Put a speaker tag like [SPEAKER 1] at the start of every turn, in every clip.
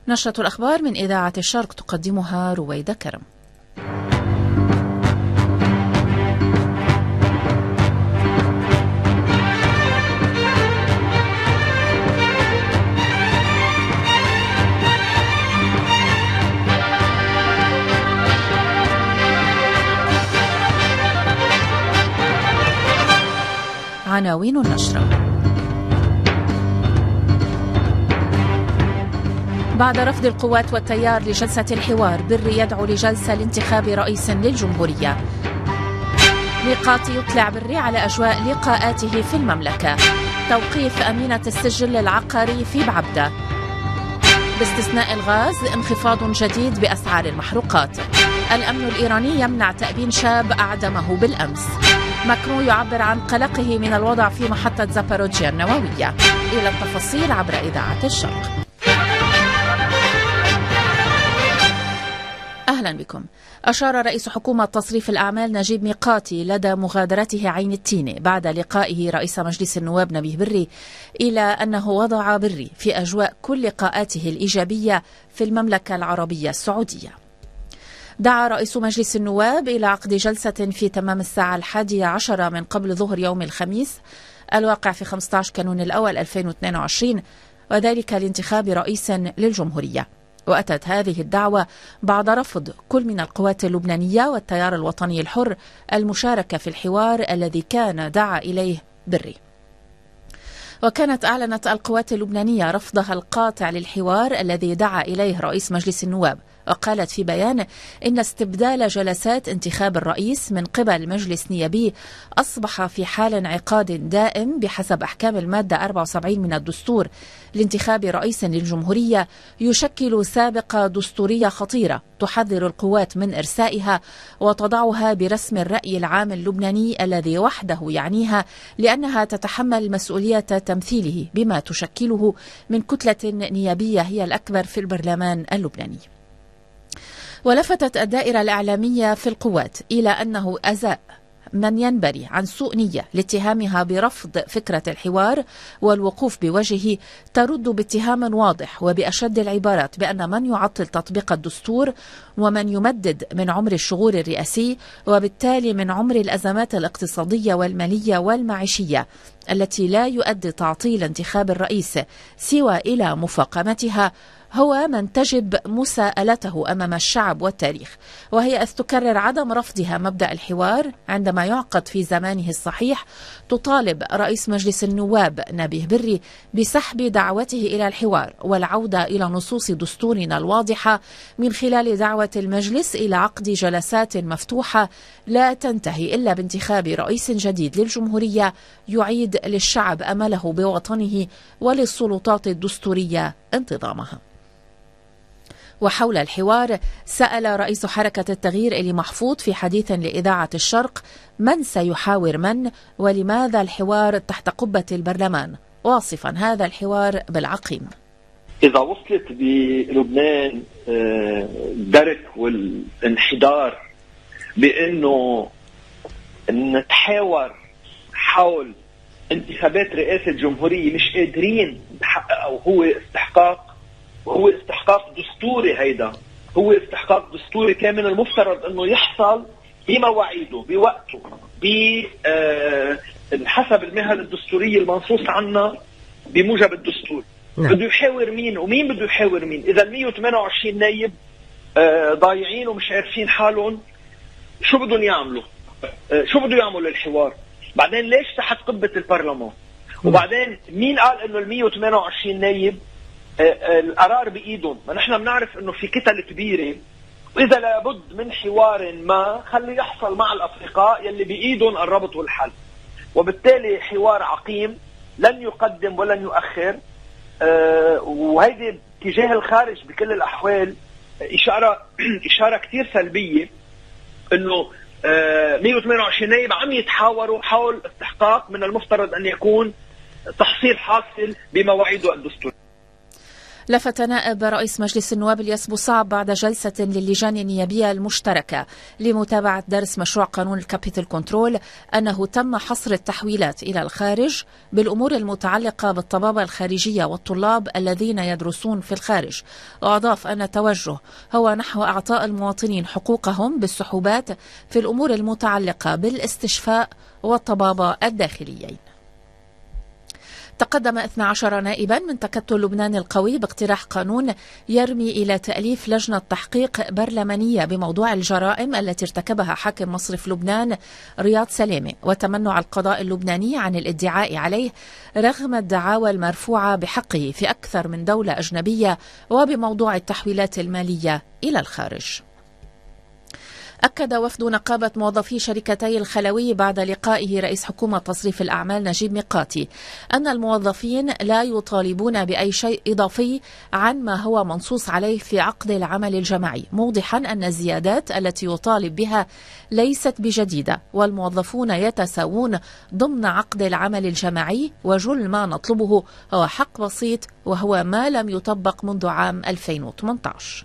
[SPEAKER 1] نشرة الأخبار من إذاعة الشرق تقدمها رويدة كرم. عناوين النشرة: بعد رفض القوات والتيار لجلسة الحوار، بري يدعو لجلسة لانتخاب رئيس للجمهورية. ميقاتي يطلع بري على أجواء لقاءاته في المملكة. توقيف أمينة السجل العقاري في بعبدة. باستثناء الغاز، انخفاض جديد بأسعار المحروقات. الأمن الإيراني يمنع تأبين شاب أعدمه بالأمس. ماكرون يعبر عن قلقه من الوضع في محطة زاباروجيا النووية. إلى التفاصيل عبر إذاعة الشرق. أهلا بكم. أشار رئيس حكومة تصريف الأعمال نجيب ميقاتي لدى مغادرته عين التينة بعد لقائه رئيس مجلس النواب نبيه بري إلى أنه وضع بري في أجواء كل لقاءاته الإيجابية في المملكة العربية السعودية. دعا رئيس مجلس النواب إلى عقد جلسة في تمام الساعة 11 من قبل ظهر يوم الخميس الواقع في 15 كانون الأول 2022، وذلك لانتخاب رئيس للجمهورية. وأتت هذه الدعوة بعد رفض كل من القوات اللبنانية والتيار الوطني الحر المشاركة في الحوار الذي كان دعا إليه بري. وكانت أعلنت القوات اللبنانية رفضها القاطع للحوار الذي دعا إليه رئيس مجلس النواب، وقالت في بيان إن استبدال جلسات انتخاب الرئيس من قبل مجلس نيابي أصبح في حال انعقاد دائم بحسب أحكام المادة 74 من الدستور لانتخاب رئيس للجمهورية، يشكل سابقة دستورية خطيرة تحذر القوات من إرسائها وتضعها برسم الرأي العام اللبناني الذي وحده يعنيها، لأنها تتحمل مسؤولية تمثيله بما تشكله من كتلة نيابية هي الأكبر في البرلمان اللبناني. ولفتت الدائرة الإعلامية في القوات إلى أنه أزاء من ينبري عن سوء نية لاتهامها برفض فكرة الحوار والوقوف بوجهه ترد باتهام واضح وبأشد العبارات بأن من يعطل تطبيق الدستور ومن يمدد من عمر الشغور الرئاسي وبالتالي من عمر الأزمات الاقتصادية والمالية والمعيشية التي لا يؤدي تعطيل انتخاب الرئيس سوى إلى مفاقمتها هو من تجب مساءلته أمام الشعب والتاريخ، وهي إذ تكرر عدم رفضها مبدأ الحوار عندما يعقد في زمانه الصحيح. تطالب رئيس مجلس النواب نبيه بري بسحب دعوته إلى الحوار والعودة إلى نصوص دستورنا الواضحة من خلال دعوة المجلس إلى عقد جلسات مفتوحة لا تنتهي إلا بانتخاب رئيس جديد للجمهورية يعيد للشعب أمله بوطنه وللسلطات الدستورية انتظامها. وحول الحوار سأل رئيس حركة التغيير إلي محفوظ في حديث لإذاعة الشرق من سيحاور من ولماذا الحوار تحت قبة البرلمان، واصفا هذا الحوار بالعقيم.
[SPEAKER 2] إذا وصلت بلبنان الدرك والانحدار بأنه نتحاور حول انتخابات رئاسة الجمهورية مش قادرين نحققوا، هو استحقاق، وهو استحقاق دستوري. هيدا هو استحقاق دستوري كان من المفترض انه يحصل بمواعيده بوقته بحسب المهل الدستورية المنصوص عنها بموجب الدستور. بده يحاور مين ومين بده يحاور مين؟ اذا ال 128 نايب ضايعين ومش عارفين حالهم شو بدهم يعملوا، شو بده يعملوا للحوار؟ بعدين ليش تحت قبة البرلمان؟ وبعدين مين قال انه ال 128 نايب القرار بإيدهم؟ ما نحن بنعرف انه في كتل كبيرة، واذا لابد من حوار ما خلي يحصل مع الافرقاء يلي بإيدهم الربط والحل. وبالتالي حوار عقيم لن يقدم ولن يؤخر، وهيدي اتجاه الخارج بكل الاحوال اشارة كتير سلبية انه 128 نائب عم يتحاوروا حول استحقاق من المفترض ان يكون تحصيل حاصل بمواعيده الدستورية.
[SPEAKER 1] لفت نائب رئيس مجلس النواب الياس بوصعب بعد جلسة للجان النيابية المشتركة لمتابعة درس مشروع قانون الكابيتال كنترول أنه تم حصر التحويلات إلى الخارج بالأمور المتعلقة بالطبابة الخارجية والطلاب الذين يدرسون في الخارج، وأضاف أن التوجه هو نحو إعطاء المواطنين حقوقهم بالسحوبات في الأمور المتعلقة بالاستشفاء والطبابة الداخليين. تقدم 12 نائبا من تكتل لبنان القوي باقتراح قانون يرمي إلى تأليف لجنة تحقيق برلمانية بموضوع الجرائم التي ارتكبها حاكم مصرف لبنان رياض سلامة وتمنع القضاء اللبناني عن الادعاء عليه رغم الدعاوى المرفوعة بحقه في أكثر من دولة أجنبية وبموضوع التحويلات المالية إلى الخارج. أكد وفد نقابة موظفي شركتي الخلوي بعد لقائه رئيس حكومة تصريف الأعمال نجيب ميقاتي أن الموظفين لا يطالبون بأي شيء إضافي عن ما هو منصوص عليه في عقد العمل الجماعي، موضحا أن الزيادات التي يطالب بها ليست بجديدة والموظفون يتساوون ضمن عقد العمل الجماعي، وجل ما نطلبه هو حق بسيط وهو ما لم يطبق منذ عام 2018.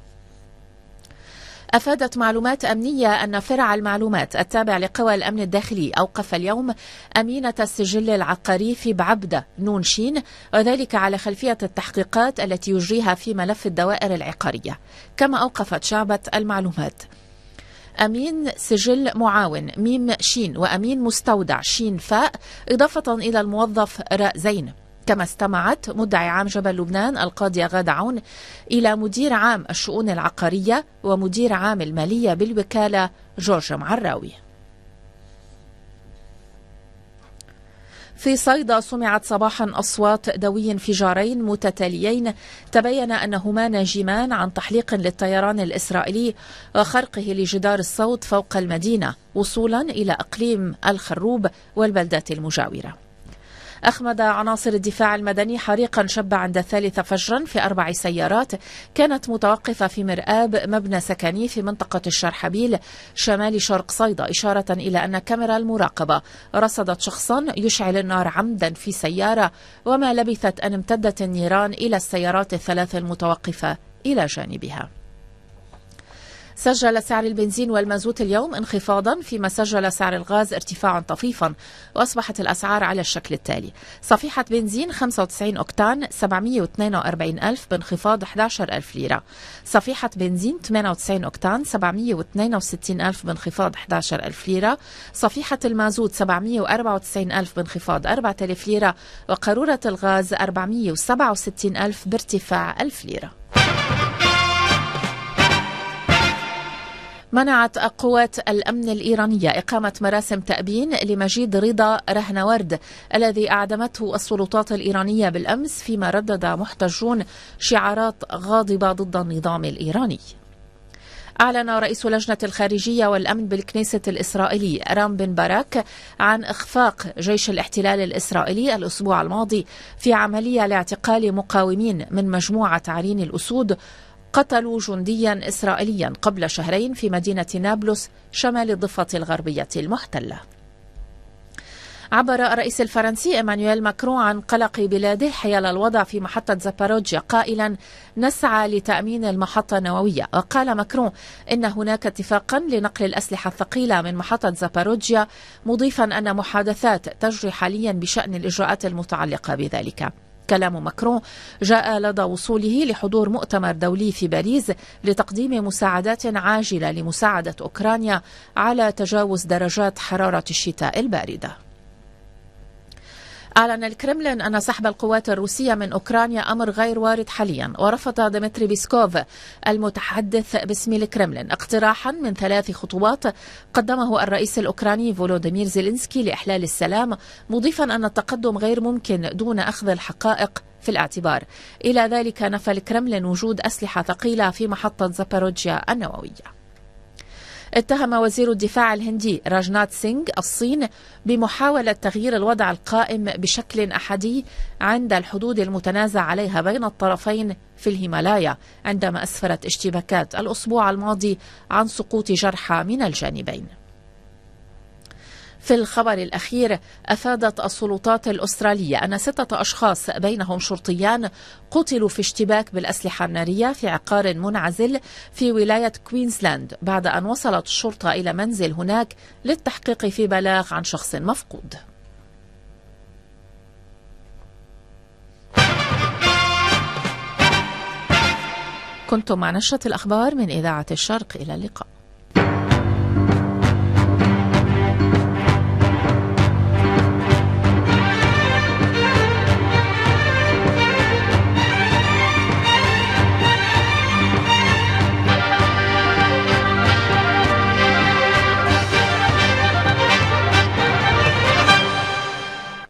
[SPEAKER 1] أفادت معلومات أمنية أن فرع المعلومات التابع لقوى الأمن الداخلي أوقف اليوم أمينة السجل العقاري في بعبدة نون شين، وذلك على خلفية التحقيقات التي يجريها في ملف الدوائر العقارية. كما أوقفت شعبة المعلومات أمين سجل معاون ميم شين وأمين مستودع شين فاء، إضافة إلى الموظف راء زين. كما استمعت مدعي عام جبل لبنان القاضية غادة عون إلى مدير عام الشؤون العقارية ومدير عام المالية بالوكالة جورج معراوي. في صيدا سمعت صباحا أصوات دوي انفجارين متتاليين تبين أنهما ناجمان عن تحليق للطيران الإسرائيلي وخرقه لجدار الصوت فوق المدينة وصولا إلى إقليم الخروب والبلدات المجاورة. أخمد عناصر الدفاع المدني حريقا شب عند 3 فجرا في 4 سيارات كانت متوقفة في مرآب مبنى سكني في منطقة الشرحبيل شمال شرق صيدا، إشارة إلى أن كاميرا المراقبة رصدت شخصا يشعل النار عمدا في سيارة، وما لبثت أن امتدت النيران إلى السيارات ال3 المتوقفة إلى جانبها. سجل سعر البنزين والمازوت اليوم انخفاضا، فيما سجل سعر الغاز ارتفاعا طفيفا، وأصبحت الأسعار على الشكل التالي: صفيحة بنزين 95 أوكتان 742 ألف بانخفاض 11,000 ليرة، صفيحة بنزين 98 أوكتان 762 ألف بانخفاض 11,000 ليرة، صفيحة المازوت 794 ألف بانخفاض 4,000 ليرة، وقارورة الغاز 467 ألف بارتفاع 1,000 ليرة. منعت قوات الأمن الإيرانية إقامة مراسم تأبين لمجيد رضا رهنورد الذي أعدمته السلطات الإيرانية بالأمس، فيما ردد محتجون شعارات غاضبة ضد النظام الإيراني. أعلن رئيس لجنة الخارجية والأمن بالكنيسة الإسرائيلي رام بن باراك عن إخفاق جيش الاحتلال الإسرائيلي الأسبوع الماضي في عملية لاعتقال مقاومين من مجموعة عرين الأسود قتلوا جنديا إسرائيليا قبل شهرين في مدينة نابلس شمال الضفة الغربية المحتلة. عبر الرئيس الفرنسي إيمانويل ماكرون عن قلق بلاده حيال الوضع في محطة زاباروجيا، قائلا: نسعى لتأمين المحطة النووية. وقال ماكرون إن هناك اتفاقا لنقل الأسلحة الثقيلة من محطة زاباروجيا، مضيفا أن محادثات تجري حاليا بشأن الإجراءات المتعلقة بذلك. كلام ماكرون جاء لدى وصوله لحضور مؤتمر دولي في باريس لتقديم مساعدات عاجلة لمساعدة أوكرانيا على تجاوز درجات حرارة الشتاء الباردة. أعلن الكرملين أن سحب القوات الروسية من أوكرانيا أمر غير وارد حاليا، ورفض ديمتري بيسكوف المتحدث باسم الكرملين اقتراحا من 3 خطوات قدمه الرئيس الأوكراني فولوديمير زيلينسكي لإحلال السلام، مضيفا أن التقدم غير ممكن دون أخذ الحقائق في الاعتبار. إلى ذلك نفى الكرملين وجود أسلحة ثقيلة في محطة زاباروجيا النووية. اتهم وزير الدفاع الهندي راجنات سينغ الصين بمحاولة تغيير الوضع القائم بشكل أحادي عند الحدود المتنازع عليها بين الطرفين في الهيمالايا، عندما أسفرت اشتباكات الأسبوع الماضي عن سقوط جرحى من الجانبين. في الخبر الأخير، أفادت السلطات الأسترالية أن 6 أشخاص بينهم شرطيان قتلوا في اشتباك بالأسلحة النارية في عقار منعزل في ولاية كوينزلاند بعد أن وصلت الشرطة إلى منزل هناك للتحقيق في بلاغ عن شخص مفقود. كنتم مع نشرة الأخبار من إذاعة الشرق، إلى اللقاء.